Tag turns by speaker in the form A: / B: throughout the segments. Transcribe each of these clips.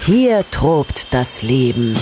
A: Hier tobt das Leben.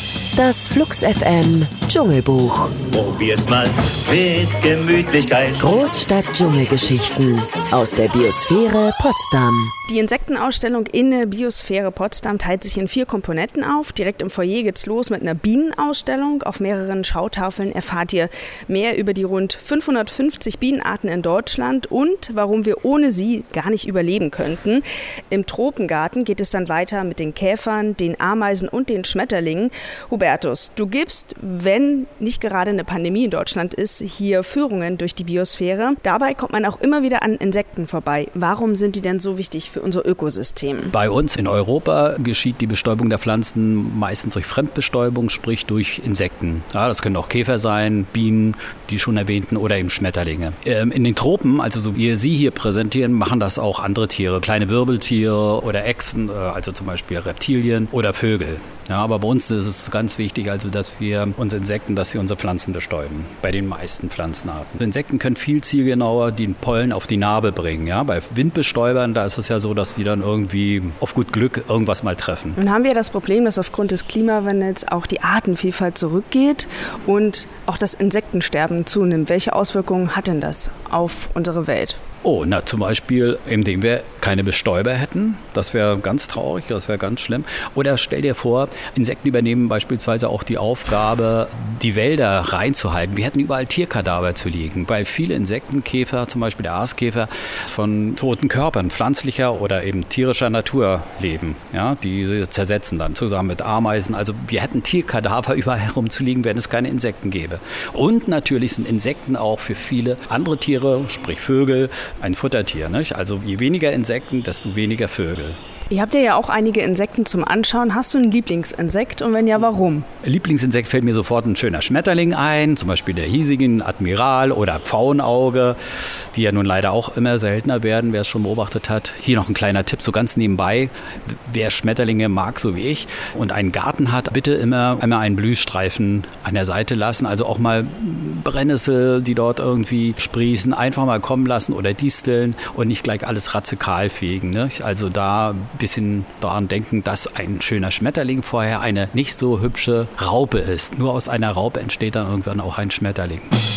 A: Das Flux FM Dschungelbuch.
B: Probier's mal mit Gemütlichkeit.
A: Großstadt-Dschungelgeschichten aus der Biosphäre Potsdam.
C: Die Insektenausstellung in der Biosphäre Potsdam teilt sich in 4 Komponenten auf. Direkt im Foyer geht's los mit einer Bienenausstellung. Auf mehreren Schautafeln erfahrt ihr mehr über die rund 550 Bienenarten in Deutschland und warum wir ohne sie gar nicht überleben könnten. Im Tropengarten geht es dann weiter mit den Käfern, den Ameisen und den Schmetterlingen. Hubertus, du gibst, wenn nicht gerade eine Pandemie in Deutschland ist, hier Führungen durch die Biosphäre. Dabei kommt man auch immer wieder an Insekten vorbei. Warum sind die denn so wichtig für unser Ökosystem?
D: Bei uns in Europa geschieht die Bestäubung der Pflanzen meistens durch Fremdbestäubung, sprich durch Insekten. Ja, das können auch Käfer sein, Bienen, die schon erwähnten, oder eben Schmetterlinge. In den Tropen, also so wie wir sie hier präsentieren, machen das auch andere Tiere, kleine Wirbeltiere oder Echsen, also zum Beispiel Reptilien oder Vögel. Ja, aber bei uns ist es ganz wichtig, also dass wir unsere Insekten, dass sie unsere Pflanzen bestäuben, bei den meisten Pflanzenarten. Insekten können viel zielgenauer den Pollen auf die Narbe bringen. Ja? Bei Windbestäubern, da ist es ja so, dass die dann irgendwie auf gut Glück irgendwas mal treffen.
C: Nun haben wir das Problem, dass aufgrund des Klimawandels auch die Artenvielfalt zurückgeht und auch das Insektensterben zunimmt. Welche Auswirkungen hat denn das auf unsere Welt?
D: Oh, na zum Beispiel, indem wir keine Bestäuber hätten. Das wäre ganz traurig, das wäre ganz schlimm. Oder stell dir vor, Insekten übernehmen beispielsweise auch die Aufgabe, die Wälder reinzuhalten. Wir hätten überall Tierkadaver zu liegen, weil viele Insektenkäfer, zum Beispiel der Aaskäfer, von toten Körpern pflanzlicher oder eben tierischer Natur leben. Ja, die sie zersetzen dann zusammen mit Ameisen. Also wir hätten Tierkadaver überall herumzuliegen, wenn es keine Insekten gäbe. Und natürlich sind Insekten auch für viele andere Tiere, sprich Vögel, ein Futtertier, nicht? Also je weniger Insekten, desto weniger Vögel.
C: Ihr habt ja auch einige Insekten zum Anschauen. Hast du ein Lieblingsinsekt und wenn ja, warum?
D: Lieblingsinsekt fällt mir sofort ein schöner Schmetterling ein, zum Beispiel der hiesigen Admiral oder Pfauenauge, die ja nun leider auch immer seltener werden, wer es schon beobachtet hat. Hier noch ein kleiner Tipp, so ganz nebenbei, wer Schmetterlinge mag, so wie ich, und einen Garten hat, bitte immer einen Blühstreifen an der Seite lassen, also auch mal Brennnessel, die dort irgendwie sprießen, einfach mal kommen lassen oder Disteln und nicht gleich alles radikal fegen. Ne? Also da ein bisschen daran denken, dass ein schöner Schmetterling vorher eine nicht so hübsche Raupe ist. Nur aus einer Raupe entsteht dann irgendwann auch ein Schmetterling.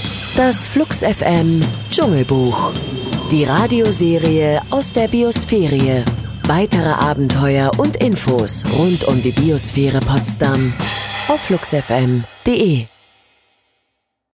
A: Das Flux FM Dschungelbuch. Die Radioserie aus der Biosphäre. Weitere Abenteuer und Infos rund um die Biosphäre Potsdam auf fluxfm.de.